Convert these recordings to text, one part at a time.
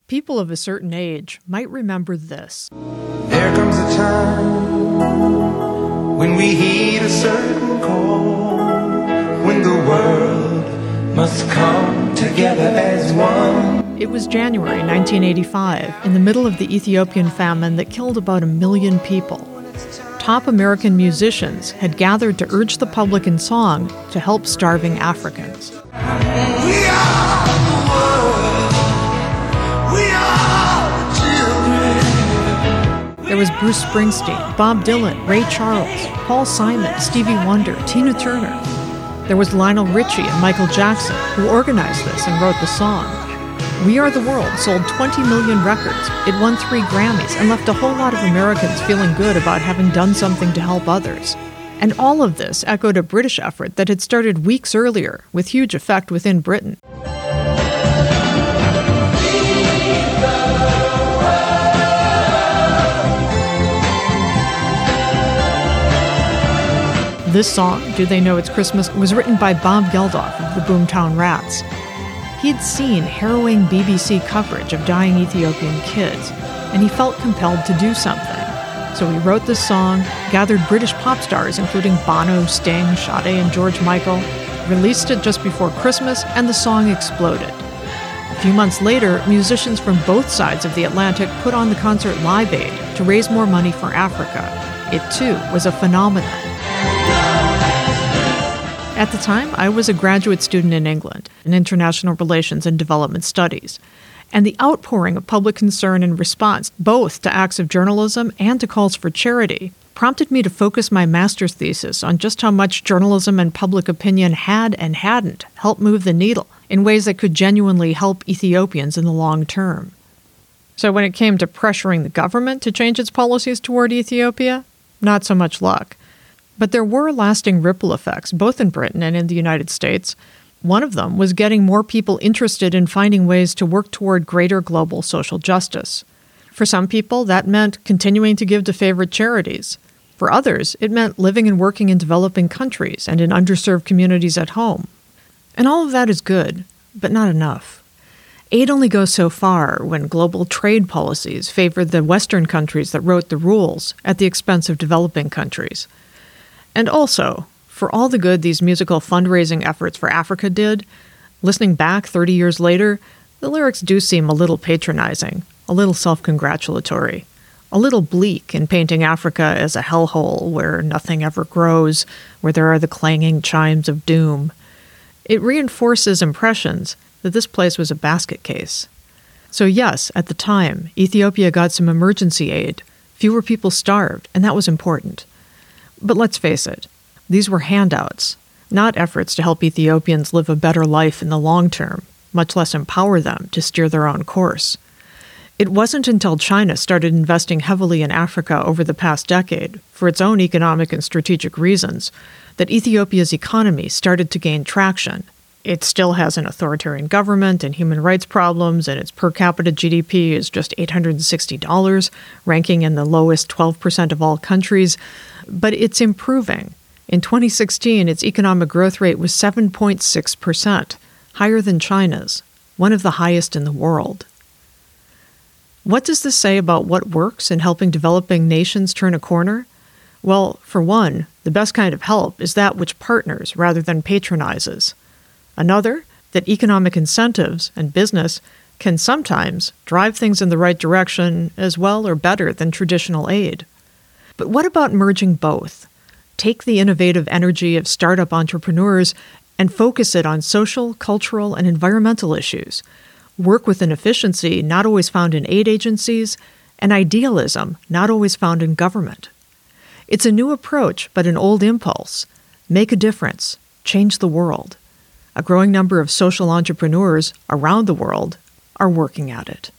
People of a certain age might remember this. There comes a time when we heed a certain call, when the world must come together as one. It was January 1985, in the middle of the Ethiopian famine that killed about 1 million people. Top American musicians had gathered to urge the public in song to help starving Africans. We are the world. We are the children. There was Bruce Springsteen, Bob Dylan, Ray Charles, Paul Simon, Stevie Wonder, Tina Turner. There was Lionel Richie and Michael Jackson, who organized this and wrote the song. We Are the World sold 20 million records. It won 3 Grammys and left a whole lot of Americans feeling good about having done something to help others. And all of this echoed a British effort that had started weeks earlier, with huge effect within Britain. This song, Do They Know It's Christmas, was written by Bob Geldof of the Boomtown Rats. He'd seen harrowing BBC coverage of dying Ethiopian kids, and he felt compelled to do something. So he wrote this song, gathered British pop stars including Bono, Sting, Sade, and George Michael, released it just before Christmas, and the song exploded. A few months later, musicians from both sides of the Atlantic put on the concert Live Aid to raise more money for Africa. It, too, was a phenomenon. At the time, I was a graduate student in England in international relations and development studies, and the outpouring of public concern and response, both to acts of journalism and to calls for charity, prompted me to focus my master's thesis on just how much journalism and public opinion had and hadn't helped move the needle in ways that could genuinely help Ethiopians in the long term. So when it came to pressuring the government to change its policies toward Ethiopia, not so much luck. But there were lasting ripple effects, both in Britain and in the United States. One of them was getting more people interested in finding ways to work toward greater global social justice. For some people, that meant continuing to give to favorite charities. For others, it meant living and working in developing countries and in underserved communities at home. And all of that is good, but not enough. Aid only goes so far when global trade policies favor the Western countries that wrote the rules at the expense of developing countries. And also, for all the good these musical fundraising efforts for Africa did, listening back 30 years later, the lyrics do seem a little patronizing, a little self-congratulatory, a little bleak in painting Africa as a hellhole where nothing ever grows, where there are the clanging chimes of doom. It reinforces impressions that this place was a basket case. So yes, at the time, Ethiopia got some emergency aid. Fewer people starved, and that was important. But let's face it, these were handouts, not efforts to help Ethiopians live a better life in the long term, much less empower them to steer their own course. It wasn't until China started investing heavily in Africa over the past decade, for its own economic and strategic reasons, that Ethiopia's economy started to gain traction. It still has an authoritarian government and human rights problems, and its per capita GDP is just $860, ranking in the lowest 12% of all countries. But it's improving. In 2016, its economic growth rate was 7.6%, higher than China's, one of the highest in the world. What does this say about what works in helping developing nations turn a corner? Well, for one, the best kind of help is that which partners rather than patronizes. Another, that economic incentives and business can sometimes drive things in the right direction as well or better than traditional aid. But what about merging both? Take the innovative energy of startup entrepreneurs and focus it on social, cultural, and environmental issues. Work with an efficiency not always found in aid agencies, and idealism not always found in government. It's a new approach, but an old impulse. Make a difference. Change the world. A growing number of social entrepreneurs around the world are working at it.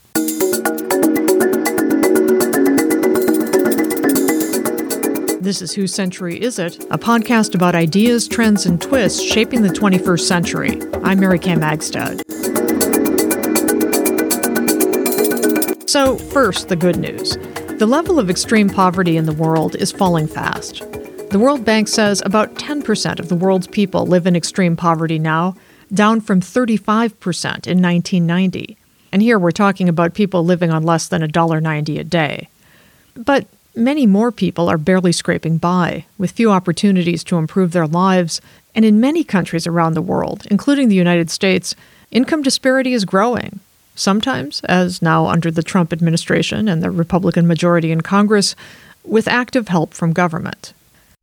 This is Whose Century Is It?, a podcast about ideas, trends, and twists shaping the 21st century. I'm Mary Kay Magstad. So, first, the good news. The level of extreme poverty in the world is falling fast. The World Bank says about 10% of the world's people live in extreme poverty now, down from 35% in 1990. And here we're talking about people living on less than $1.90 a day. But many more people are barely scraping by, with few opportunities to improve their lives. And in many countries around the world, including the United States, income disparity is growing. Sometimes, as now under the Trump administration and the Republican majority in Congress, with active help from government.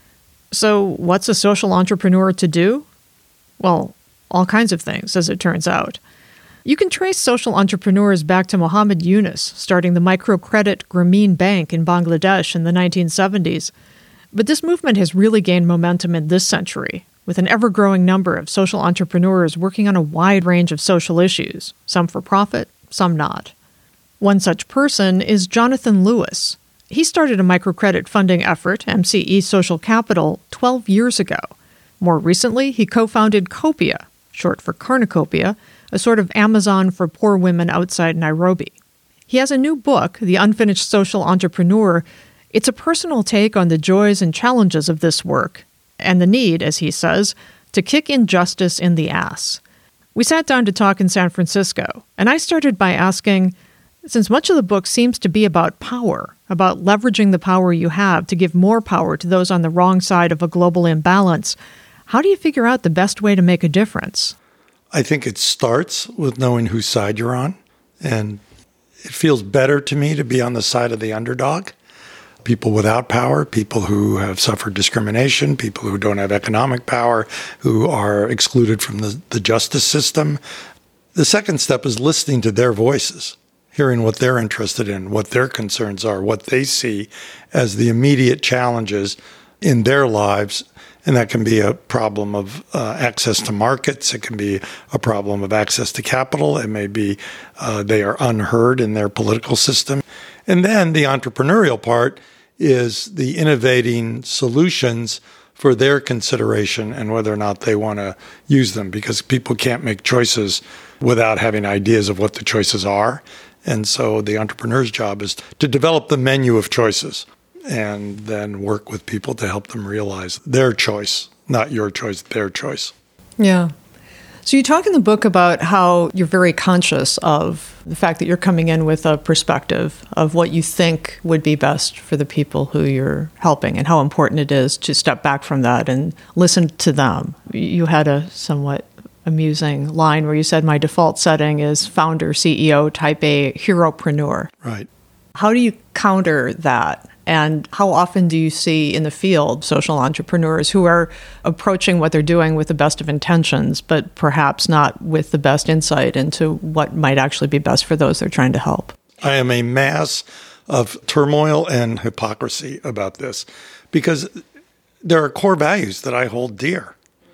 So what's a social entrepreneur to do? Well, all kinds of things, as it turns out. You can trace social entrepreneurs back to Muhammad Yunus, starting the microcredit Grameen Bank in Bangladesh in the 1970s. But this movement has really gained momentum in this century, with an ever-growing number of social entrepreneurs working on a wide range of social issues, some for profit, some not. One such person is Jonathan Lewis. He started a microcredit funding effort, MCE Social Capital, 12 years ago. More recently, he co-founded Copia, short for Cornucopia, a sort of Amazon for poor women outside Nairobi. He has a new book, The Unfinished Social Entrepreneur. It's a personal take on the joys and challenges of this work, and the need, as he says, to kick injustice in the ass. We sat down to talk in San Francisco, and I started by asking, since much of the book seems to be about power, about leveraging the power you have to give more power to those on the wrong side of a global imbalance, how do you figure out the best way to make a difference? I think it starts with knowing whose side you're on, and it feels better to me to be on the side of the underdog. People without power, people who have suffered discrimination, people who don't have economic power, who are excluded from the justice system. The second step is listening to their voices, hearing what they're interested in, what their concerns are, what they see as the immediate challenges in their lives. And that can be a problem of access to markets. It can be a problem of access to capital. It may be they are unheard in their political system. And then the entrepreneurial part is the innovating solutions for their consideration and whether or not they want to use them, because people can't make choices without having ideas of what the choices are. And so the entrepreneur's job is to develop the menu of choices and then work with people to help them realize their choice, not your choice, their choice. Yeah. So you talk in the book about how you're very conscious of the fact that you're coming in with a perspective of what you think would be best for the people who you're helping and how important it is to step back from that and listen to them. You had a somewhat amusing line where you said, my default setting is founder, CEO, type A, heropreneur. Right. How do you counter that? And how often do you see in the field social entrepreneurs who are approaching what they're doing with the best of intentions, but perhaps not with the best insight into what might actually be best for those they're trying to help? I am a mass of turmoil and hypocrisy about this because there are core values that I hold dear,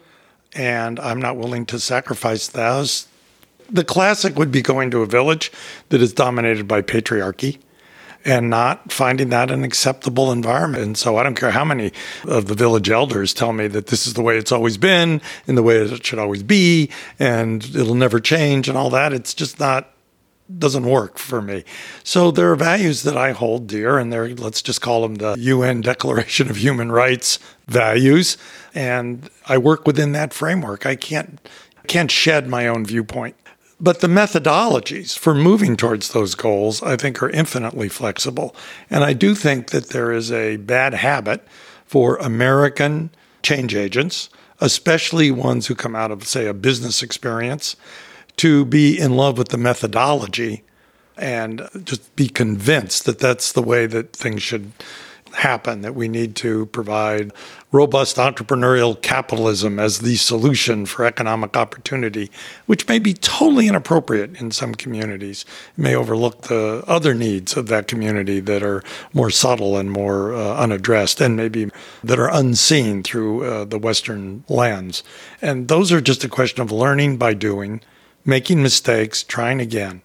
and I'm not willing to sacrifice those. The classic would be going to a village that is dominated by patriarchy and not finding that an acceptable environment. And so I don't care how many of the village elders tell me that this is the way it's always been and the way it should always be and it'll never change and all that. It's just doesn't work for me. So there are values that I hold dear, and let's just call them the UN Declaration of Human Rights values. And I work within that framework. I can't shed my own viewpoint. But the methodologies for moving towards those goals, I think, are infinitely flexible. And I do think that there is a bad habit for American change agents, especially ones who come out of, say, a business experience, to be in love with the methodology and just be convinced that that's the way that things should happen, that we need to provide robust entrepreneurial capitalism as the solution for economic opportunity, which may be totally inappropriate in some communities. It may overlook the other needs of that community that are more subtle and more unaddressed, and maybe that are unseen through the Western lens. And those are just a question of learning by doing, making mistakes, trying again.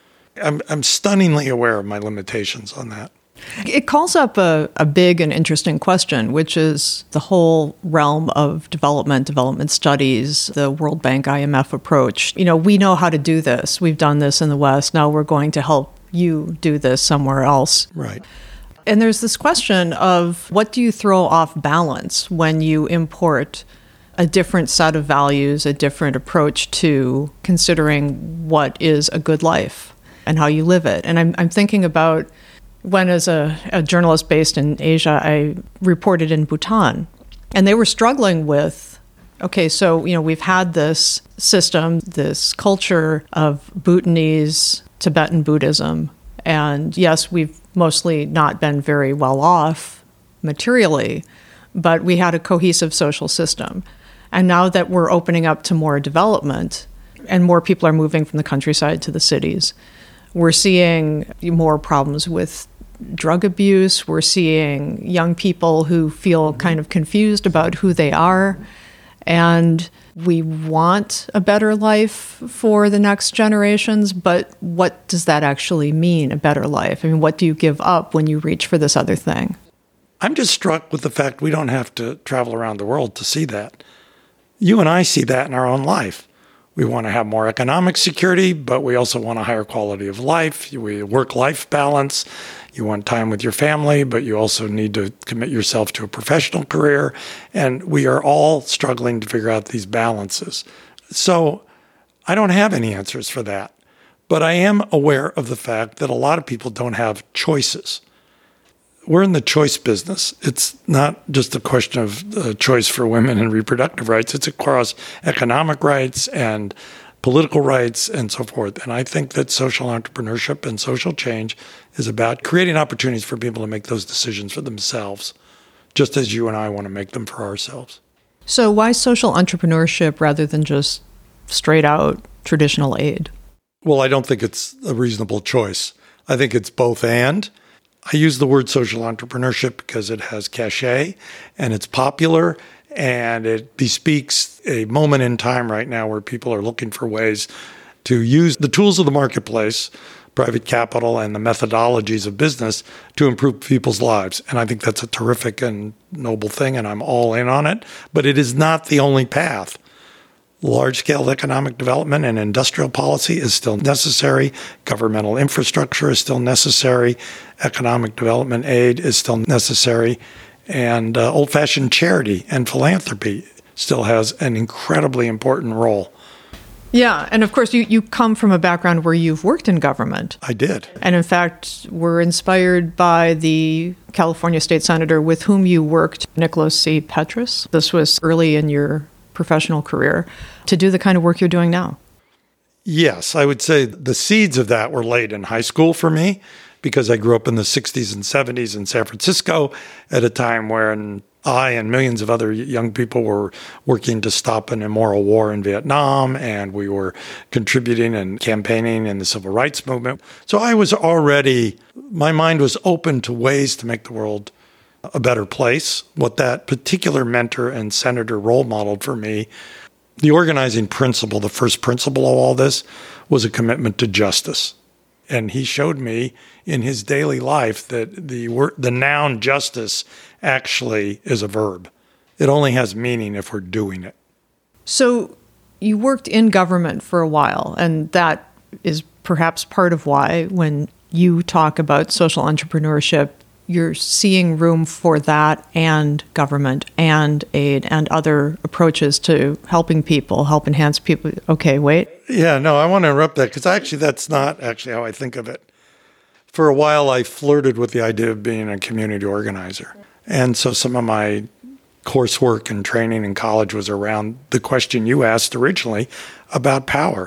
I'm stunningly aware of my limitations on that. It calls up a big and interesting question, which is the whole realm of development studies, the World Bank IMF approach. We know how to do this. We've done this in the West. Now we're going to help you do this somewhere else. Right. And there's this question of what do you throw off balance when you import a different set of values, a different approach to considering what is a good life? and how you live it. And I'm thinking about when, as a journalist based in Asia, I reported in Bhutan, and they were struggling with, okay, so, we've had this system, this culture of Bhutanese Tibetan Buddhism, and yes, we've mostly not been very well off materially, but we had a cohesive social system. And now that we're opening up to more development and more people are moving from the countryside to the cities, we're seeing more problems with drug abuse. We're seeing young people who feel kind of confused about who they are. And we want a better life for the next generations, but what does that actually mean, a better life? I mean, what do you give up when you reach for this other thing? I'm just struck with the fact we don't have to travel around the world to see that. You and I see that in our own life. We want to have more economic security, but we also want a higher quality of life. We work-life balance. You want time with your family, but you also need to commit yourself to a professional career. And we are all struggling to figure out these balances. So I don't have any answers for that. But I am aware of the fact that a lot of people don't have choices. We're in the choice business. It's not just a question of choice for women and reproductive rights. It's across economic rights and political rights and so forth. And I think that social entrepreneurship and social change is about creating opportunities for people to make those decisions for themselves, just as you and I want to make them for ourselves. So why social entrepreneurship rather than just straight out traditional aid? Well, I don't think it's a reasonable choice. I think it's both and. I use the word social entrepreneurship because it has cachet and it's popular and it bespeaks a moment in time right now where people are looking for ways to use the tools of the marketplace, private capital, and the methodologies of business to improve people's lives. And I think that's a terrific and noble thing, and I'm all in on it. But it is not the only path. Large-scale economic development and industrial policy is still necessary. Governmental infrastructure is still necessary. Economic development aid is still necessary. And old-fashioned charity and philanthropy still has an incredibly important role. Yeah, and of course, you come from a background where you've worked in government. I did. And in fact, were inspired by the California state senator with whom you worked, Nicholas C. Petras. This was early in your professional career, to do the kind of work you're doing now. Yes, I would say the seeds of that were laid in high school for me because I grew up in the 60s and 70s in San Francisco at a time when I and millions of other young people were working to stop an immoral war in Vietnam, and we were contributing and campaigning in the civil rights movement. So I was already, my mind was open to ways to make the world a better place. What that particular mentor and senator role modeled for me, the organizing principle, the first principle of all this, was a commitment to justice. And he showed me in his daily life that the noun justice actually is a verb. It only has meaning if we're doing it. So you worked in government for a while, and that is perhaps part of why when you talk about social entrepreneurship, you're seeing room for that and government and aid and other approaches to helping people, help enhance people. Okay, wait. Yeah, no, I want to interrupt that because actually that's not actually how I think of it. For a while, I flirted with the idea of being a community organizer. And so some of my coursework and training in college was around the question you asked originally about power.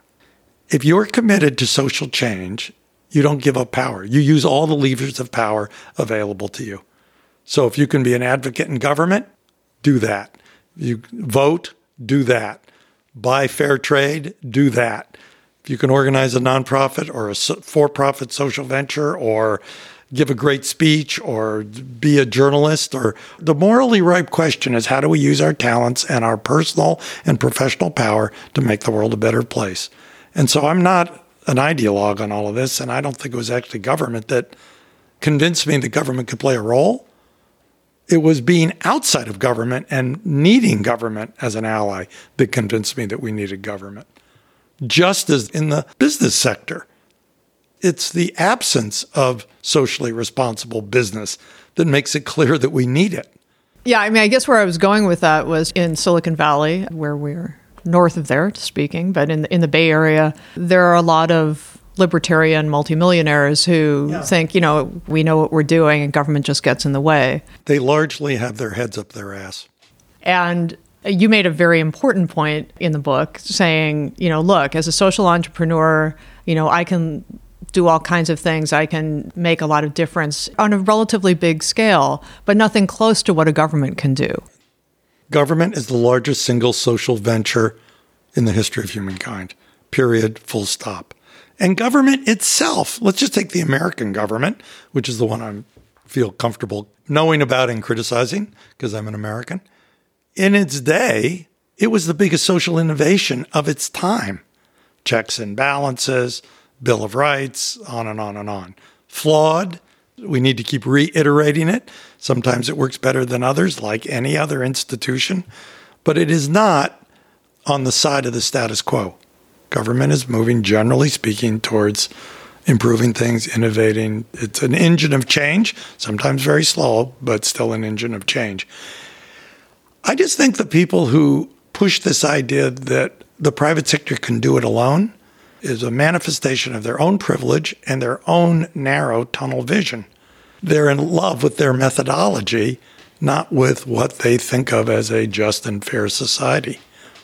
If you're committed to social change, you don't give up power. You use all the levers of power available to you. So if you can be an advocate in government, do that. You vote, do that. Buy fair trade, do that. If you can organize a nonprofit or a for-profit social venture or give a great speech or be a journalist, or the morally ripe question is how do we use our talents and our personal and professional power to make the world a better place? And so I'm not an ideologue on all of this, and I don't think it was actually government that convinced me that government could play a role. It was being outside of government and needing government as an ally that convinced me that we needed government. Just as in the business sector, it's the absence of socially responsible business that makes it clear that we need it. Yeah, I mean, I guess where I was going with that was in Silicon Valley, where we're north of there, speaking, but in the Bay Area, there are a lot of libertarian multimillionaires who think, we know what we're doing and government just gets in the way. They largely have their heads up their ass. And you made a very important point in the book saying, look, as a social entrepreneur, I can do all kinds of things. I can make a lot of difference on a relatively big scale, but nothing close to what a government can do. Government is the largest single social venture in the history of humankind, period, full stop. And government itself, let's just take the American government, which is the one I feel comfortable knowing about and criticizing because I'm an American. In its day, it was the biggest social innovation of its time. Checks and balances, Bill of Rights, on and on and on. Flawed. We need to keep reiterating it. Sometimes it works better than others, like any other institution. But it is not on the side of the status quo. Government is moving, generally speaking, towards improving things, innovating. It's an engine of change, sometimes very slow, but still an engine of change. I just think the people who push this idea that the private sector can do it alone is a manifestation of their own privilege and their own narrow tunnel vision. They're in love with their methodology, not with what they think of as a just and fair society.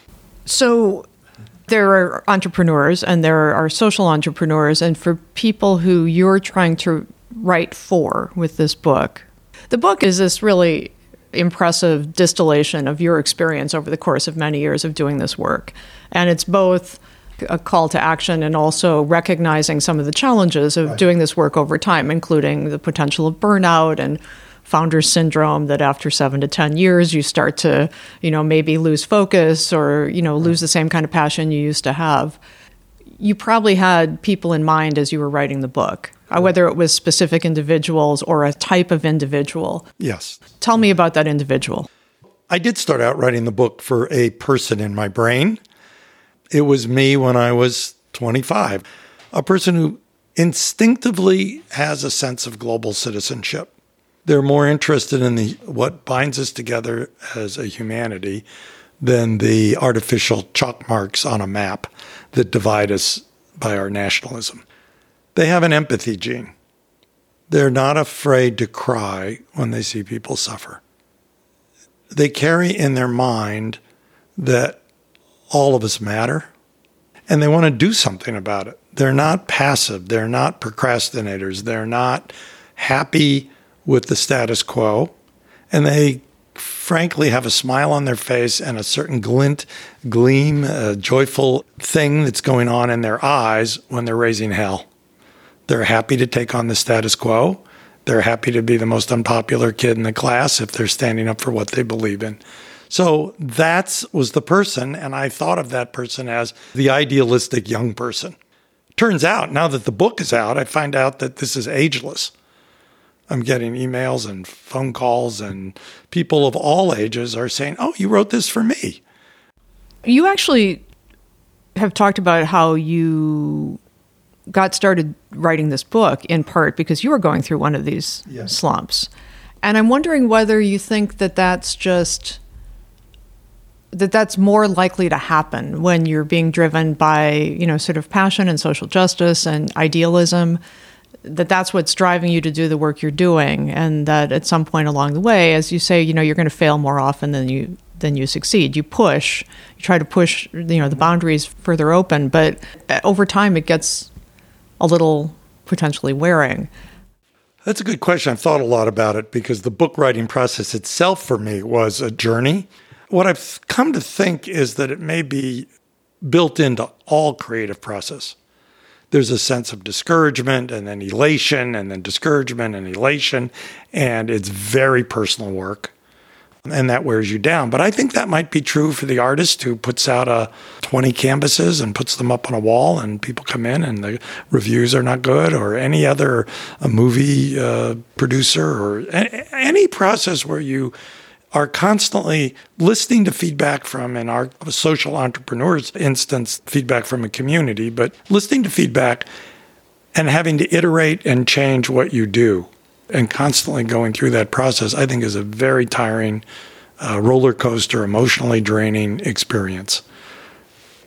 So there are entrepreneurs and there are social entrepreneurs, and for people who you're trying to write for with this book, the book is this really impressive distillation of your experience over the course of many years of doing this work. And it's both a call to action and also recognizing some of the challenges of doing this work over time, including the potential of burnout and founder's syndrome, that after 7 to 10 years, you start to, maybe lose focus or, lose the same kind of passion you used to have. You probably had people in mind as you were writing the book, whether it was specific individuals or a type of individual. Yes. Tell me about that individual. I did start out writing the book for a person in my brain. It was me when I was 25, a person who instinctively has a sense of global citizenship. They're more interested in what binds us together as a humanity than the artificial chalk marks on a map that divide us by our nationalism. They have an empathy gene. They're not afraid to cry when they see people suffer. They carry in their mind that all of us matter, and they want to do something about it. They're not passive. They're not procrastinators. They're not happy with the status quo, and they frankly have a smile on their face and a certain gleam, a joyful thing that's going on in their eyes when they're raising hell. They're happy to take on the status quo. They're happy to be the most unpopular kid in the class if they're standing up for what they believe in. So that was the person, and I thought of that person as the idealistic young person. Turns out, now that the book is out, I find out that this is ageless. I'm getting emails and phone calls, and people of all ages are saying, oh, you wrote this for me. You actually have talked about how you got started writing this book in part because you were going through one of these slumps. And I'm wondering whether you think that that's more likely to happen when you're being driven by, sort of passion and social justice and idealism, that's what's driving you to do the work you're doing, and that at some point along the way, as you say, you're going to fail more often than you succeed. You try to push, the boundaries further open, but over time it gets a little potentially wearing. That's a good question. I've thought a lot about it because the book writing process itself for me was a journey. What I've come to think is that it may be built into all creative process. There's a sense of discouragement and then elation and then discouragement and elation, and it's very personal work, and that wears you down. But I think that might be true for the artist who puts out 20 canvases and puts them up on a wall and people come in and the reviews are not good, or any other movie producer, or any process where you are constantly listening to feedback from, in our social entrepreneurs instance, feedback from a community, but listening to feedback and having to iterate and change what you do and constantly going through that process, I think is a very tiring, roller coaster, emotionally draining experience.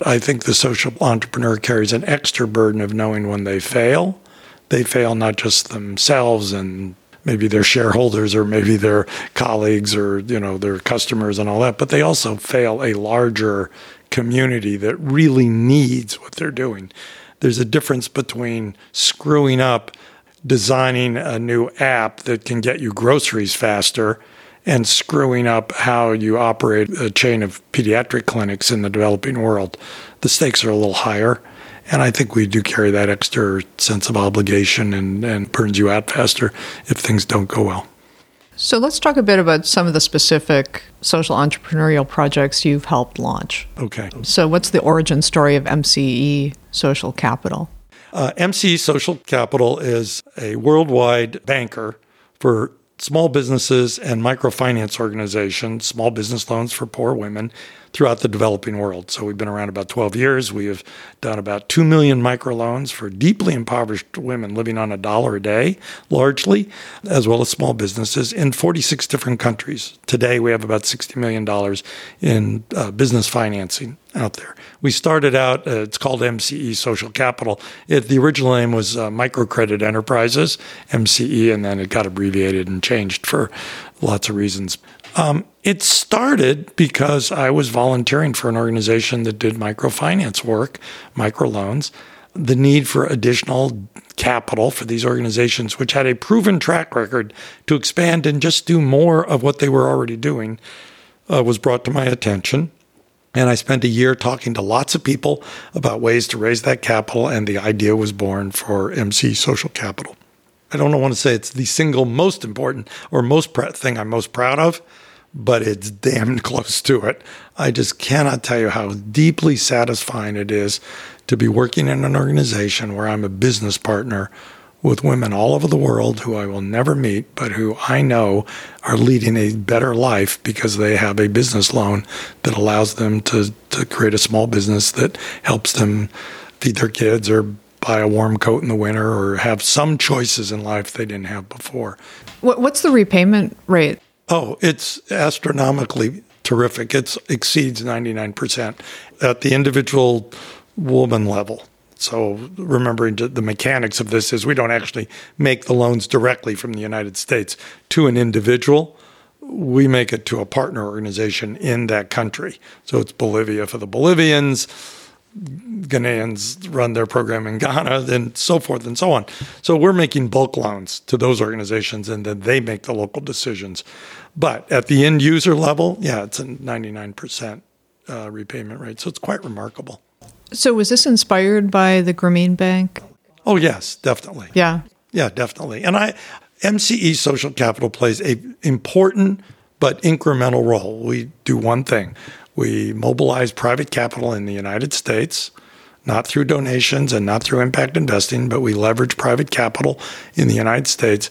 I think the social entrepreneur carries an extra burden of knowing when they fail. They fail not just themselves and maybe their shareholders or maybe their colleagues or, their customers and all that, but they also fail a larger community that really needs what they're doing. There's a difference between screwing up designing a new app that can get you groceries faster and screwing up how you operate a chain of pediatric clinics in the developing world. The stakes are a little higher. And I think we do carry that extra sense of obligation and burns you out faster if things don't go well. So let's talk a bit about some of the specific social entrepreneurial projects you've helped launch. Okay. So what's the origin story of MCE Social Capital? MCE Social Capital is a worldwide banker for small businesses and microfinance organizations, small business loans for poor women throughout the developing world. So we've been around about 12 years. We have done about 2 million microloans for deeply impoverished women living on $1 a day, largely, as well as small businesses in 46 different countries. Today, we have about $60 million in business financing out there. We started out, it's called MCE Social Capital. The original name was Microcredit Enterprises, MCE, and then it got abbreviated and changed for lots of reasons. It started because I was volunteering for an organization that did microfinance work, microloans, the need for additional capital for these organizations, which had a proven track record to expand and just do more of what they were already doing, was brought to my attention. And I spent a year talking to lots of people about ways to raise that capital, and the idea was born for MC Social Capital. I don't want to say it's the single most important or thing I'm most proud of, but it's damn close to it. I just cannot tell you how deeply satisfying it is to be working in an organization where I'm a business partner with women all over the world who I will never meet, but who I know are leading a better life because they have a business loan that allows them to create a small business that helps them feed their kids or buy a warm coat in the winter or have some choices in life they didn't have before. What's the repayment rate? Oh, it's astronomically terrific. It exceeds 99% at the individual woman level. So remembering the mechanics of this is we don't actually make the loans directly from the United States to an individual. We make it to a partner organization in that country. So it's Bolivia for the Bolivians, Ghanaians run their program in Ghana, and so forth and so on. So we're making bulk loans to those organizations, and then they make the local decisions. But at the end user level, it's a 99% repayment rate. So it's quite remarkable. So was this inspired by the Grameen Bank? Oh, yes, definitely. Yeah. Yeah, definitely. And MCE Social Capital plays an important but incremental role. We do one thing. We mobilize private capital in the United States, not through donations and not through impact investing, but we leverage private capital in the United States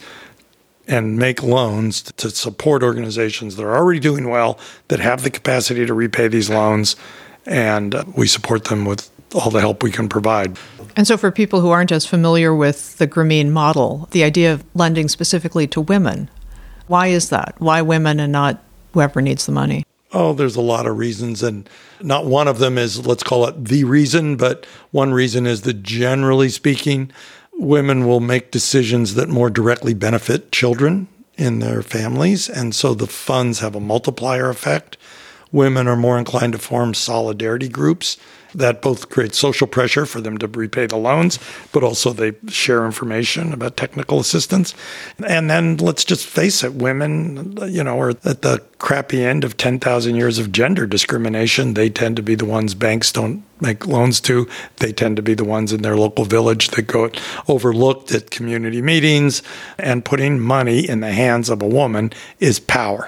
and make loans to support organizations that are already doing well, that have the capacity to repay these loans, and we support them with all the help we can provide. And so for people who aren't as familiar with the Grameen model, the idea of lending specifically to women, why is that? Why women and not whoever needs the money? Oh, there's a lot of reasons, and not one of them is, let's call it the reason, but one reason is that generally speaking, women will make decisions that more directly benefit children in their families, and so the funds have a multiplier effect. Women are more inclined to form solidarity groups that both create social pressure for them to repay the loans, but also they share information about technical assistance. And then let's just face it, women, are at the crappy end of 10,000 years of gender discrimination. They tend to be the ones banks don't make loans to. They tend to be the ones in their local village that go overlooked at community meetings. And putting money in the hands of a woman is power.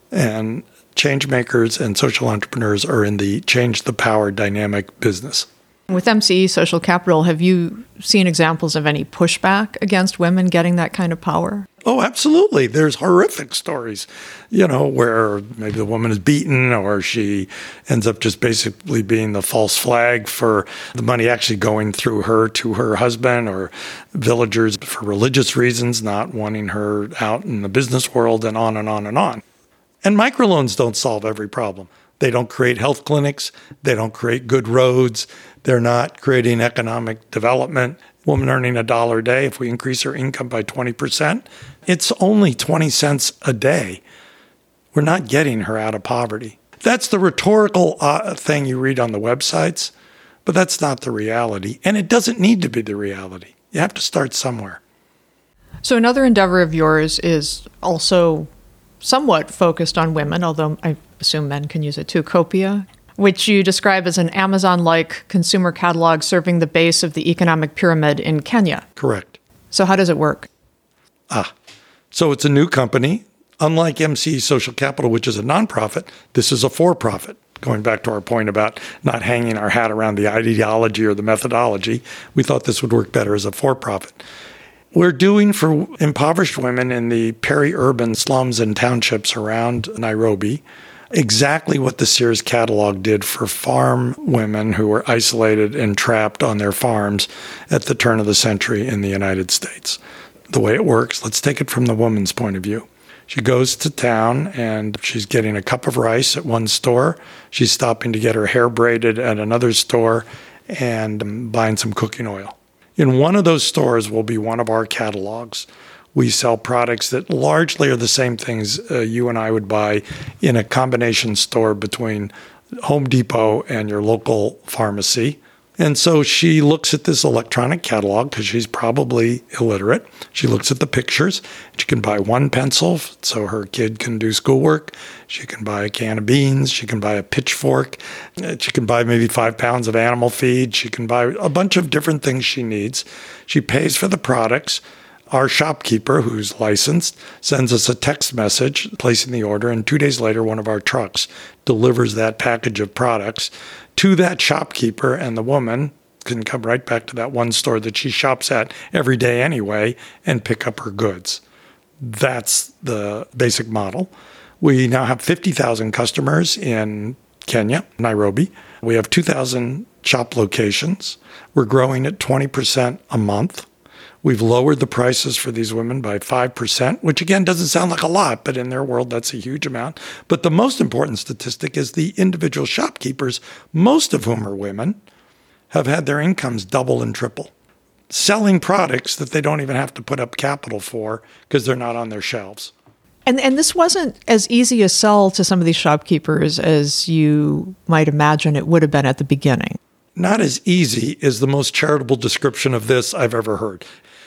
And change makers and social entrepreneurs are in the change the power dynamic business. With MCE Social Capital, have you seen examples of any pushback against women getting that kind of power? Oh, absolutely. There's horrific stories, where maybe the woman is beaten or she ends up just basically being the false flag for the money actually going through her to her husband, or villagers for religious reasons not wanting her out in the business world, and on and on and on. And microloans don't solve every problem. They don't create health clinics. They don't create good roads. They're not creating economic development. Woman earning $1 a day, if we increase her income by 20%, it's only 20 cents a day. We're not getting her out of poverty. That's the rhetorical thing you read on the websites, but that's not the reality. And it doesn't need to be the reality. You have to start somewhere. So another endeavor of yours is also somewhat focused on women, although I assume men can use it too, Copia, which you describe as an Amazon-like consumer catalog serving the base of the economic pyramid in Kenya. Correct. So how does it work? So it's a new company. Unlike MCE Social Capital, which is a nonprofit, this is a for-profit. Going back to our point about not hanging our hat around the ideology or the methodology, we thought this would work better as a for-profit. We're doing for impoverished women in the peri-urban slums and townships around Nairobi exactly what the Sears catalog did for farm women who were isolated and trapped on their farms at the turn of the century in the United States. The way it works, let's take it from the woman's point of view. She goes to town and she's getting a cup of rice at one store. She's stopping to get her hair braided at another store and buying some cooking oil. In one of those stores will be one of our catalogs. We sell products that largely are the same things you and I would buy in a combination store between Home Depot and your local pharmacy. And so she looks at this electronic catalog because she's probably illiterate. She looks at the pictures. She can buy one pencil so her kid can do schoolwork. She can buy a can of beans. She can buy a pitchfork. She can buy maybe 5 pounds of animal feed. She can buy a bunch of different things she needs. She pays for the products. Our shopkeeper, who's licensed, sends us a text message placing the order, and 2 days later, one of our trucks delivers that package of products to that shopkeeper, and the woman can come right back to that one store that she shops at every day anyway and pick up her goods. That's the basic model. We now have 50,000 customers in Kenya, Nairobi. We have 2,000 shop locations. We're growing at 20% a month. We've lowered the prices for these women by 5%, which again doesn't sound like a lot, but in their world, that's a huge amount. But the most important statistic is the individual shopkeepers, most of whom are women, have had their incomes double and triple, selling products that they don't even have to put up capital for because they're not on their shelves. And this wasn't as easy a sell to some of these shopkeepers as you might imagine it would have been at the beginning. Not as easy is the most charitable description of this I've ever heard.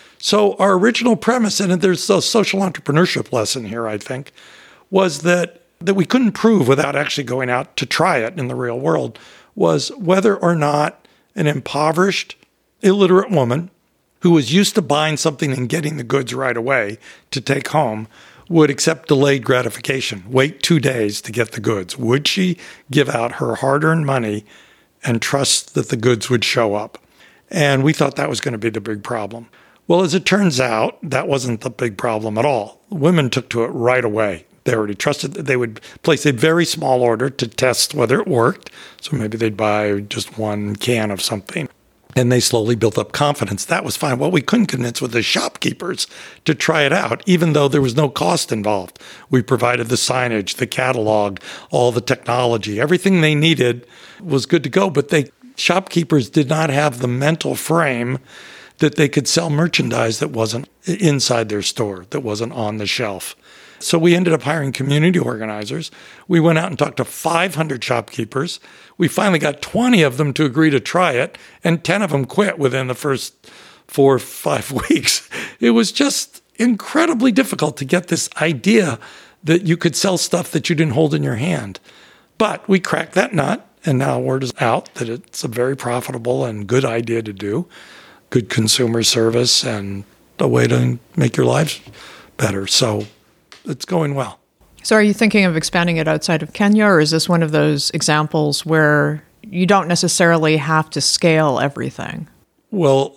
So our original premise, and there's a social entrepreneurship lesson here, I think, was that we couldn't prove without actually going out to try it in the real world, was whether or not an impoverished, illiterate woman who was used to buying something and getting the goods right away to take home would accept delayed gratification, wait 2 days to get the goods. Would she give out her hard-earned money and trust that the goods would show up? And we thought that was going to be the big problem. Well, as it turns out, that wasn't the big problem at all. Women took to it right away. They already trusted that they would place a very small order to test whether it worked. So maybe they'd buy just one can of something. And they slowly built up confidence. That was fine. What we couldn't convince was the shopkeepers to try it out, even though there was no cost involved. We provided the signage, the catalog, all the technology. Everything they needed was good to go, but shopkeepers did not have the mental frame that they could sell merchandise that wasn't inside their store, that wasn't on the shelf. So we ended up hiring community organizers. We went out and talked to 500 shopkeepers. We finally got 20 of them to agree to try it, and 10 of them quit within the first 4 or 5 weeks. It was just incredibly difficult to get this idea that you could sell stuff that you didn't hold in your hand. But we cracked that nut, and now word is out that it's a very profitable and good idea to do. Good consumer service and a way to make your lives better. So it's going well. So are you thinking of expanding it outside of Kenya, or is this one of those examples where you don't necessarily have to scale everything? Well,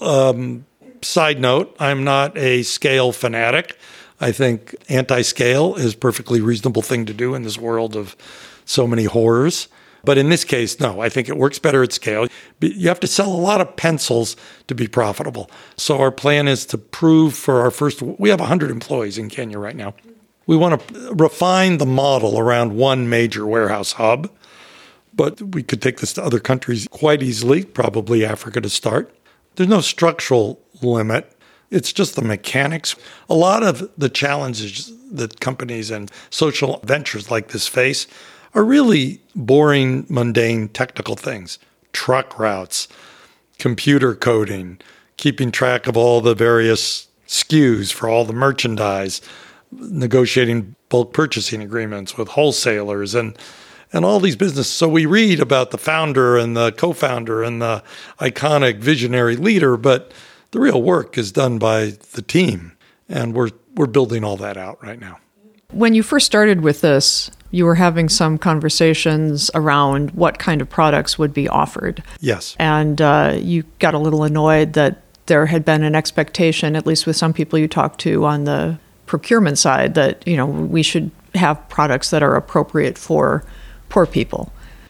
side note, I'm not a scale fanatic. I think anti-scale is a perfectly reasonable thing to do in this world of so many horrors. But in this case, no, I think it works better at scale. You have to sell a lot of pencils to be profitable. So our plan is to prove for our first, we have 100 employees in Kenya right now. We want to refine the model around one major warehouse hub but we could take this to other countries quite easily, probably Africa to start. There's no structural limit. It's just the mechanics. A lot of the challenges that companies and social ventures like this face are really boring, mundane, technical things. Truck routes, computer coding, keeping track of all the various SKUs for all the merchandise, negotiating bulk purchasing agreements with wholesalers and all these businesses. So we read about the founder and the co-founder and the iconic visionary leader, but the real work is done by the team. And we're building all that out right now. When you first started with this, you were having some conversations around what kind of products would be offered. Yes. And you got a little annoyed that there had been an expectation, at least with some people you talked to on the procurement side, that, you know, we should have products that are appropriate for poor people.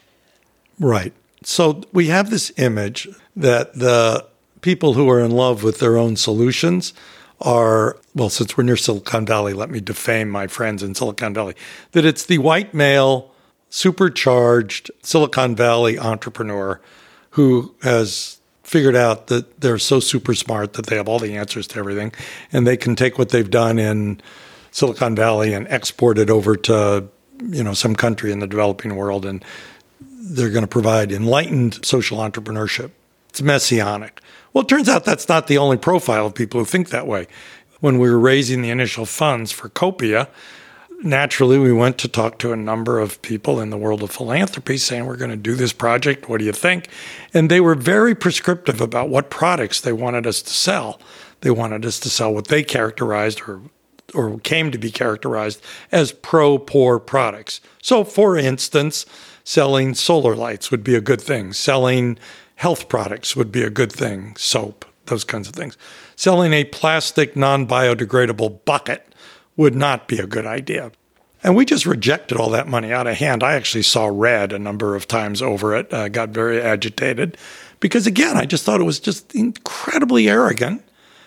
Right. So we have this image that the people who are in love with their own solutions are, well, since we're near Silicon Valley, let me defame my friends in Silicon Valley, that it's the white male, supercharged Silicon Valley entrepreneur who has figured out that they're so super smart that they have all the answers to everything, and they can take what they've done in Silicon Valley and export it over to, you know, some country in the developing world, and they're going to provide enlightened social entrepreneurship. It's messianic. Well, it turns out that's not the only profile of people who think that way. When we were raising the initial funds for Copia, naturally we went to talk to a number of people in the world of philanthropy saying, we're going to do this project. What do you think? And they were very prescriptive about what products they wanted us to sell. They wanted us to sell what they characterized or came to be characterized as pro-poor products. So, for instance, selling solar lights would be a good thing. Selling health products would be a good thing, soap, those kinds of things. Selling a plastic non-biodegradable bucket would not be a good idea. And we just rejected all that money out of hand. I actually saw red a number of times over it, got very agitated, because again, I just thought it was just incredibly arrogant,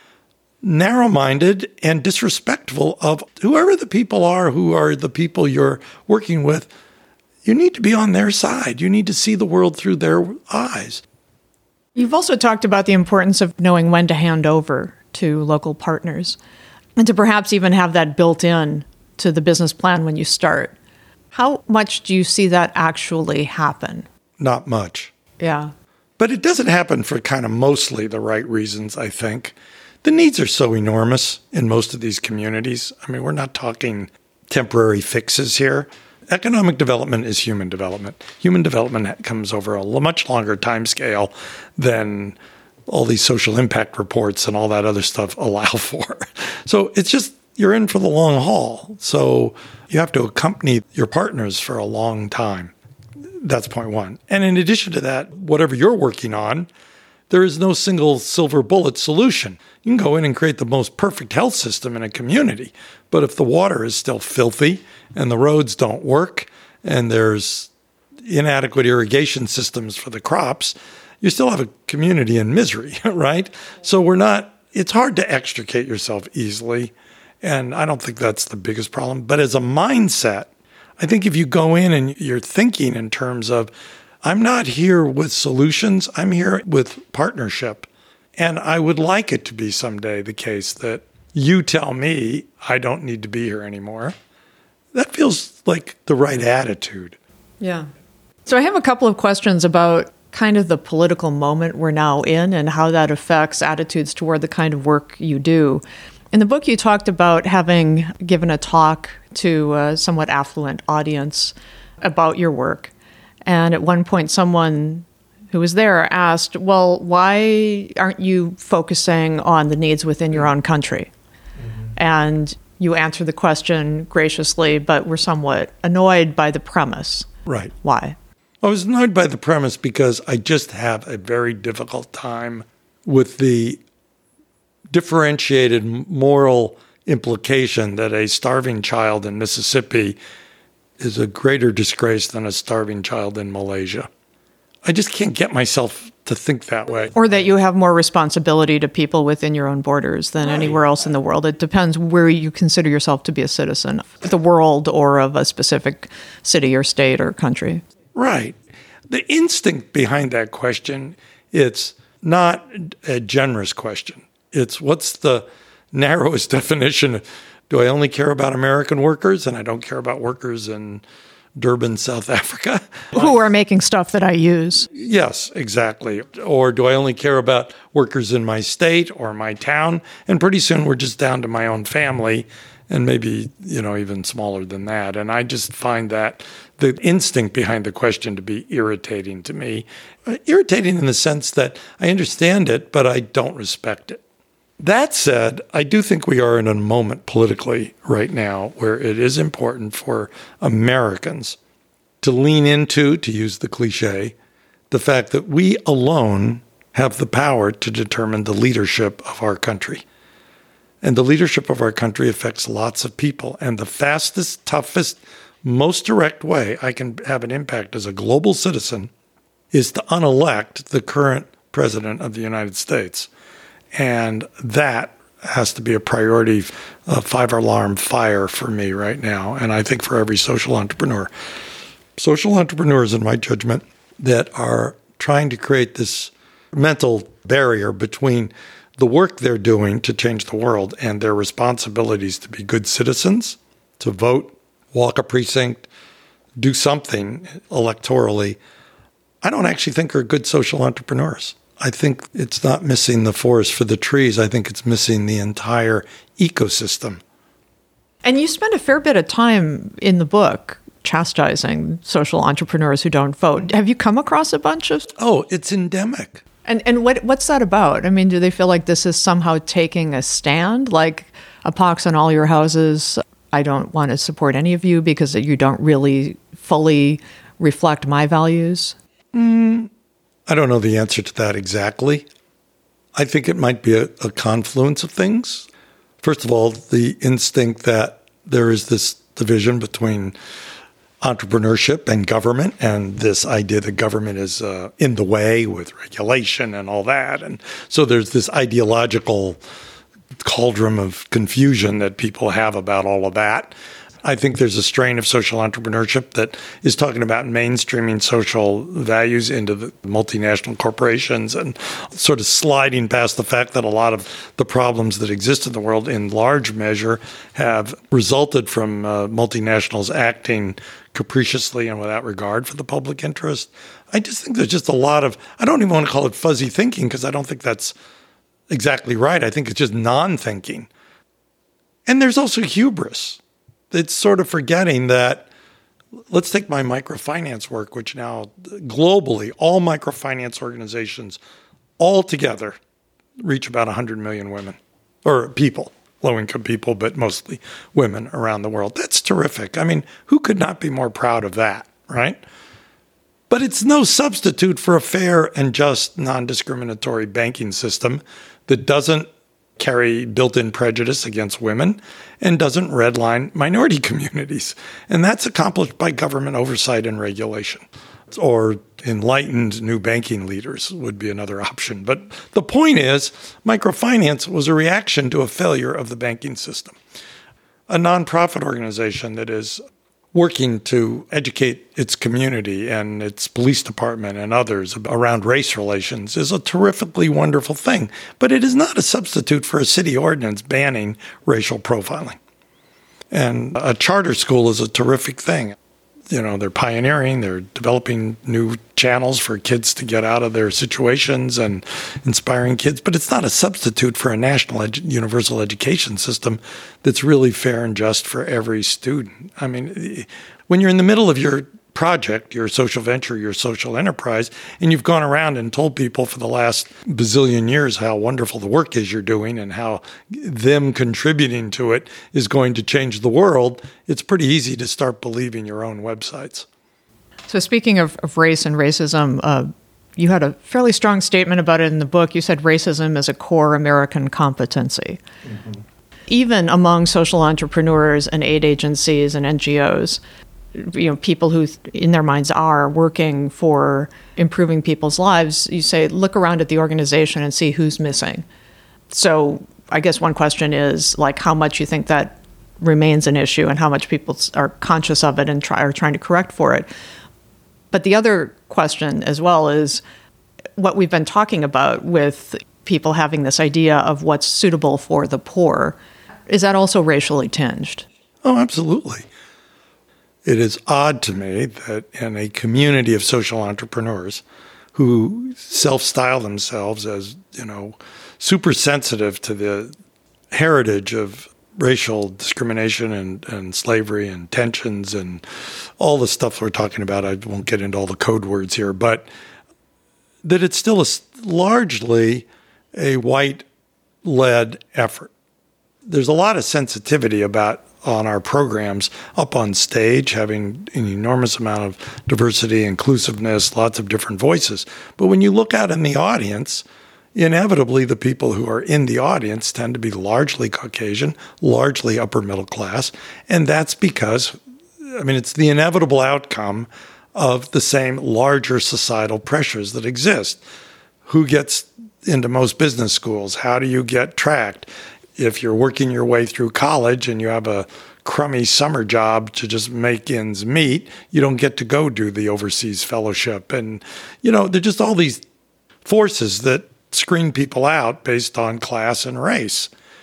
narrow-minded, and disrespectful of whoever the people are who are the people you're working with. You need to be on their side. You need to see the world through their eyes. You've also talked about the importance of knowing when to hand over to local partners and to perhaps even have that built in to the business plan when you start. How much do you see that actually happen? Not much. Yeah. But it doesn't happen for kind of mostly the right reasons, I think. The needs are so enormous in most of these communities. I mean, we're not talking temporary fixes here. Economic development is human development. Human development comes over a much longer time scale than all these social impact reports and all that other stuff allow for. So it's just, you're in for the long haul. So you have to accompany your partners for a long time. That's point one. And in addition to that, whatever you're working on, there is no single silver bullet solution. You can go in and create the most perfect health system in a community, but if the water is still filthy and the roads don't work and there's inadequate irrigation systems for the crops, you still have a community in misery, right? So it's hard to extricate yourself easily, and I don't think that's the biggest problem. But as a mindset, I think if you go in and you're thinking in terms of, I'm not here with solutions, I'm here with partnership. And I would like it to be someday the case that you tell me I don't need to be here anymore. That feels like the right attitude. Yeah. So I have a couple of questions about kind of the political moment we're now in and how that affects attitudes toward the kind of work you do. In the book, you talked about having given a talk to a somewhat affluent audience about your work. And at one point, someone who was there asked, well, why aren't you focusing on the needs within your own country? Mm-hmm. And you answered the question graciously, but were somewhat annoyed by the premise. Right. Why? I was annoyed by the premise because I just have a very difficult time with the differentiated moral implication that a starving child in Mississippi is a greater disgrace than a starving child in Malaysia. I just can't get myself to think that way. Or that you have more responsibility to people within your own borders than anywhere else in the world. It depends where you consider yourself to be a citizen of the world or of a specific city or state or country. Right. The instinct behind that question, it's not a generous question. It's what's the narrowest definition? Do I only care about American workers and I don't care about workers in Durban, South Africa? Who are making stuff that I use. Yes, exactly. Or do I only care about workers in my state or my town? And pretty soon we're just down to my own family and maybe, even smaller than that. And I just find that the instinct behind the question to be irritating to me. Irritating in the sense that I understand it, but I don't respect it. That said, I do think we are in a moment politically right now where it is important for Americans to lean into, to use the cliche, the fact that we alone have the power to determine the leadership of our country. And the leadership of our country affects lots of people. And the fastest, toughest, most direct way I can have an impact as a global citizen is to unelect the current president of the United States. And that has to be a priority, a 5-alarm fire for me right now. And I think for every social entrepreneur. Social entrepreneurs, in my judgment, that are trying to create this mental barrier between the work they're doing to change the world and their responsibilities to be good citizens, to vote, walk a precinct, do something electorally, I don't actually think are good social entrepreneurs. I think it's not missing the forest for the trees. I think it's missing the entire ecosystem. And you spend a fair bit of time in the book chastising social entrepreneurs who don't vote. Have you come across a bunch of? Oh, it's endemic. And what's that about? I mean, do they feel like this is somehow taking a stand? Like a pox on all your houses, I don't want to support any of you because you don't really fully reflect my values? I don't know the answer to that exactly. I think it might be a confluence of things. First of all, the instinct that there is this division between entrepreneurship and government, and this idea that government is in the way with regulation and all that. And so there's this ideological cauldron of confusion that people have about all of that. I think there's a strain of social entrepreneurship that is talking about mainstreaming social values into the multinational corporations and sort of sliding past the fact that a lot of the problems that exist in the world in large measure have resulted from multinationals acting capriciously and without regard for the public interest. I just think there's just a lot of, I don't even want to call it fuzzy thinking because I don't think that's exactly right. I think it's just non-thinking. And there's also hubris. It's sort of forgetting that, let's take my microfinance work, which now globally, all microfinance organizations all together reach about 100 million women, or people, low-income people, but mostly women around the world. That's terrific. I mean, who could not be more proud of that, right? But it's no substitute for a fair and just non-discriminatory banking system that doesn't carry built-in prejudice against women and doesn't redline minority communities. And that's accomplished by government oversight and regulation. Or enlightened new banking leaders would be another option. But the point is, microfinance was a reaction to a failure of the banking system. A nonprofit organization that is working to educate its community and its police department and others around race relations is a terrifically wonderful thing. But it is not a substitute for a city ordinance banning racial profiling. And a charter school is a terrific thing. You know, they're pioneering, they're developing new channels for kids to get out of their situations and inspiring kids, but it's not a substitute for a national universal education system that's really fair and just for every student. I mean, when you're in the middle of your project, your social venture, your social enterprise, and you've gone around and told people for the last bazillion years how wonderful the work is you're doing and how them contributing to it is going to change the world, it's pretty easy to start believing your own websites. So speaking of race and racism, you had a fairly strong statement about it in the book. You said racism is a core American competency. Mm-hmm. Even among social entrepreneurs and aid agencies and NGOs, you know, people who in their minds are working for improving people's lives, you say, look around at the organization and see who's missing. So I guess one question is like how much you think that remains an issue and how much people are conscious of it and are trying to correct for it. But the other question as well is what we've been talking about with people having this idea of what's suitable for the poor. Is that also racially tinged? Oh, absolutely. It is odd to me that in a community of social entrepreneurs who self-style themselves as, super sensitive to the heritage of racial discrimination and slavery and tensions and all the stuff we're talking about. I won't get into all the code words here, but that it's still largely a white-led effort. There's a lot of sensitivity on our programs up on stage, having an enormous amount of diversity, inclusiveness, lots of different voices. But when you look out in the audience, inevitably the people who are in the audience tend to be largely Caucasian, largely upper middle class. And that's because, it's the inevitable outcome of the same larger societal pressures that exist. Who gets into most business schools? How do you get tracked? If you're working your way through college and you have a crummy summer job to just make ends meet, you don't get to go do the overseas fellowship. And, there are just all these forces that screen people out based on class and race.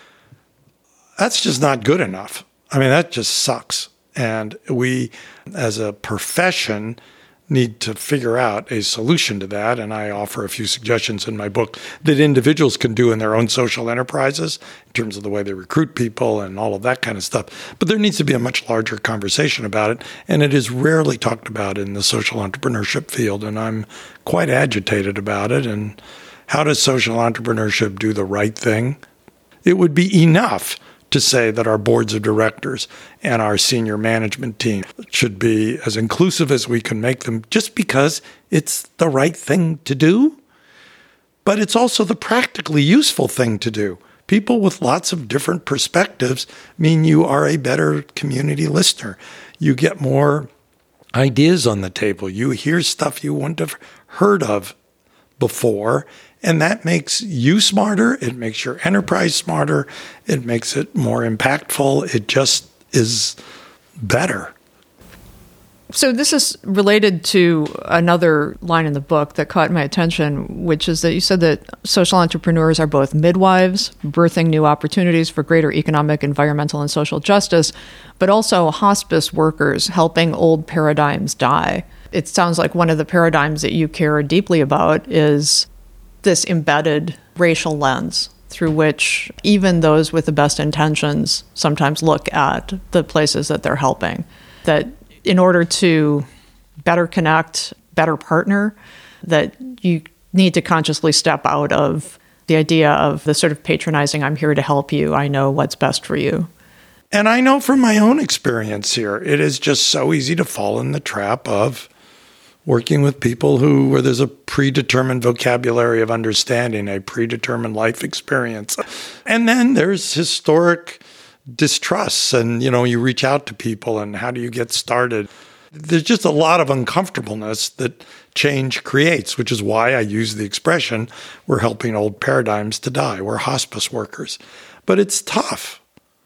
That's just not good enough. That just sucks. And we, as a profession, need to figure out a solution to that. And I offer a few suggestions in my book that individuals can do in their own social enterprises in terms of the way they recruit people and all of that kind of stuff. But there needs to be a much larger conversation about it. And it is rarely talked about in the social entrepreneurship field. And I'm quite agitated about it. And how does social entrepreneurship do the right thing? It would be enough to say that our boards of directors and our senior management team should be as inclusive as we can make them just because it's the right thing to do. But it's also the practically useful thing to do. People with lots of different perspectives mean you are a better community listener. You get more ideas on the table. You hear stuff you wouldn't have heard of before. And that makes you smarter. It makes your enterprise smarter. It makes it more impactful. It just is better. So this is related to another line in the book that caught my attention, which is that you said that social entrepreneurs are both midwives, birthing new opportunities for greater economic, environmental, and social justice, but also hospice workers helping old paradigms die. It sounds like one of the paradigms that you care deeply about is this embedded racial lens through which even those with the best intentions sometimes look at the places that they're helping. That in order to better connect, better partner, that you need to consciously step out of the idea of the sort of patronizing, I'm here to help you, I know what's best for you. And I know from my own experience here, it is just so easy to fall in the trap of working with people where there's a predetermined vocabulary of understanding, a predetermined life experience. And then there's historic distrusts and, you reach out to people and how do you get started? There's just a lot of uncomfortableness that change creates, which is why I use the expression, we're helping old paradigms to die. We're hospice workers. But it's tough,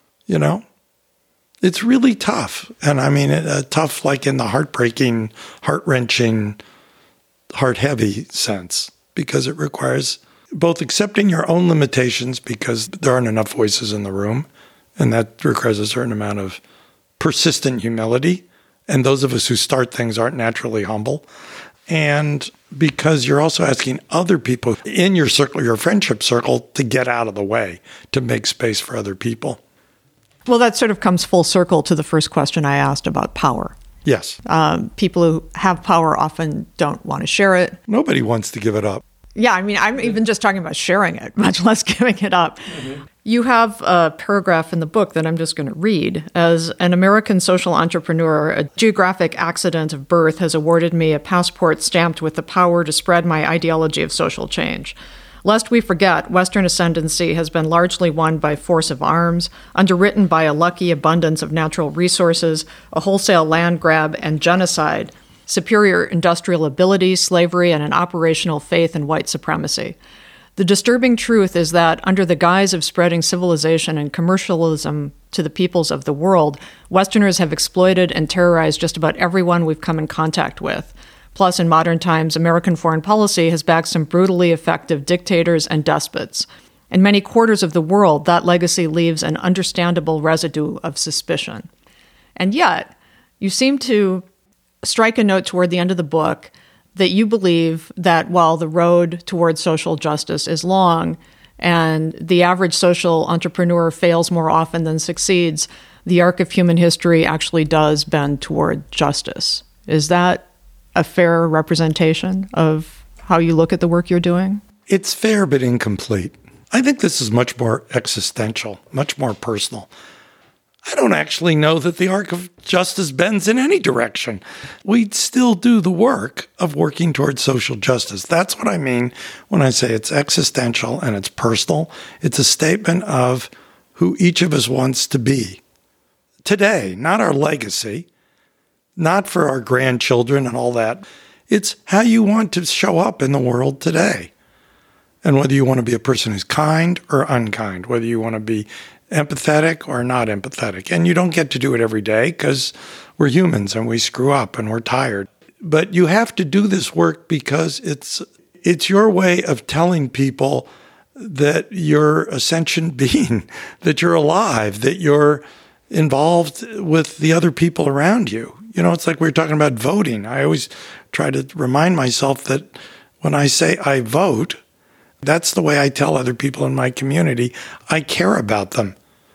It's really tough. And tough like in the heartbreaking, heart-wrenching, heart-heavy sense, because it requires both accepting your own limitations because there aren't enough voices in the room, and that requires a certain amount of persistent humility. And those of us who start things aren't naturally humble. And because you're also asking other people in your circle, your friendship circle, to get out of the way, to make space for other people. Well, that sort of comes full circle to the first question I asked about power. Yes. People who have power often don't want to share it. Nobody wants to give it up. Yeah, I'm even just talking about sharing it, much less giving it up. Mm-hmm. You have a paragraph in the book that I'm just going to read. As an American social entrepreneur, a geographic accident of birth has awarded me a passport stamped with the power to spread my ideology of social change. Lest we forget, Western ascendancy has been largely won by force of arms, underwritten by a lucky abundance of natural resources, a wholesale land grab, and genocide, superior industrial ability, slavery, and an operational faith in white supremacy. The disturbing truth is that under the guise of spreading civilization and commercialism to the peoples of the world, Westerners have exploited and terrorized just about everyone we've come in contact with. Plus, in modern times, American foreign policy has backed some brutally effective dictators and despots. In many quarters of the world, that legacy leaves an understandable residue of suspicion. And yet, you seem to strike a note toward the end of the book that you believe that while the road towards social justice is long and the average social entrepreneur fails more often than succeeds, the arc of human history actually does bend toward justice. Is that a fair representation of how you look at the work you're doing? It's fair but incomplete. I think this is much more existential, much more personal. I don't actually know that the arc of justice bends in any direction. We still do the work of working towards social justice. That's what I mean when I say it's existential and it's personal. It's a statement of who each of us wants to be today, not our legacy, not for our grandchildren and all that. It's how you want to show up in the world today. And whether you want to be a person who's kind or unkind, whether you want to be empathetic or not empathetic. And you don't get to do it every day because we're humans and we screw up and we're tired. But you have to do this work because it's your way of telling people that you're a sentient being, that you're alive, that you're involved with the other people around you. You know, it's like we were talking about voting. I always try to remind myself that when I say I vote, that's the way I tell other people in my community I care about them,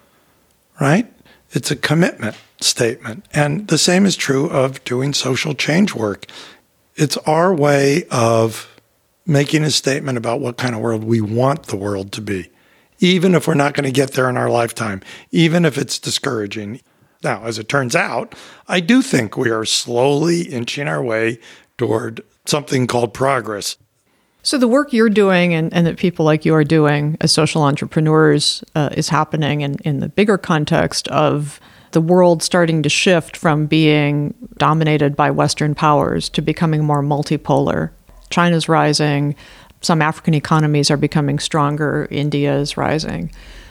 right? It's a commitment statement. And the same is true of doing social change work. It's our way of making a statement about what kind of world we want the world to be, even if we're not going to get there in our lifetime, even if it's discouraging. Now, as it turns out, I do think we are slowly inching our way toward something called progress. So the work you're doing and that people like you are doing as social entrepreneurs is happening in the bigger context of the world starting to shift from being dominated by Western powers to becoming more multipolar. China's rising. Some African economies are becoming stronger. India is rising.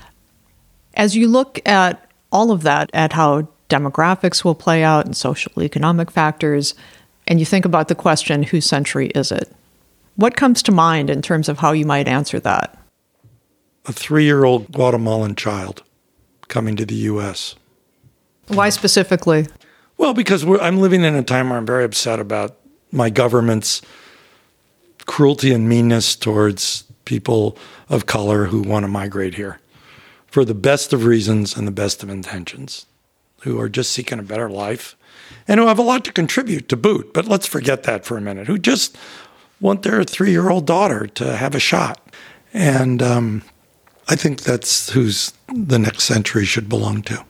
As you look at all of that, at how demographics will play out and social economic factors, and you think about the question, whose century is it? What comes to mind in terms of how you might answer that? A 3-year-old Guatemalan child coming to the U.S. Why specifically? Well, because I'm living in a time where I'm very upset about my government's cruelty and meanness towards people of color who want to migrate here for the best of reasons and the best of intentions, who are just seeking a better life and who have a lot to contribute to boot. But let's forget that for a minute, who just want their 3-year-old daughter to have a shot. And I think that's who's the next century should belong to.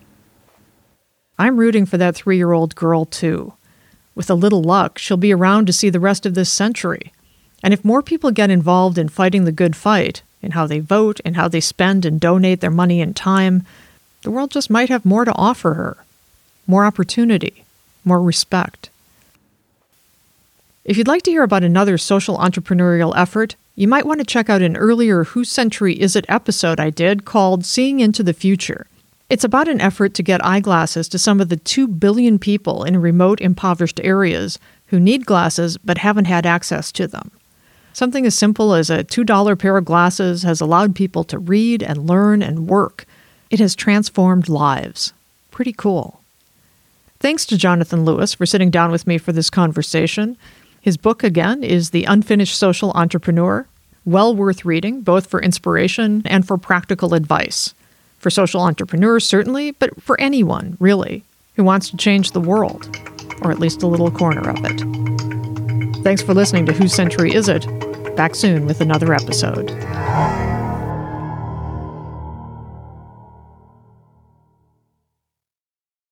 I'm rooting for that 3-year-old girl, too. With a little luck, she'll be around to see the rest of this century. And if more people get involved in fighting the good fight, in how they vote, and how they spend and donate their money and time, the world just might have more to offer her. More opportunity, more respect. If you'd like to hear about another social entrepreneurial effort, you might want to check out an earlier Whose Century Is It episode I did called Seeing Into the Future. It's about an effort to get eyeglasses to some of the 2 billion people in remote, impoverished areas who need glasses but haven't had access to them. Something as simple as a $2 pair of glasses has allowed people to read and learn and work. It has transformed lives. Pretty cool. Thanks to Jonathan Lewis for sitting down with me for this conversation. His book, again, is The Unfinished Social Entrepreneur. Well worth reading, both for inspiration and for practical advice. For social entrepreneurs, certainly, but for anyone, really, who wants to change the world, or at least a little corner of it. Thanks for listening to Whose Century Is It? Back soon with another episode.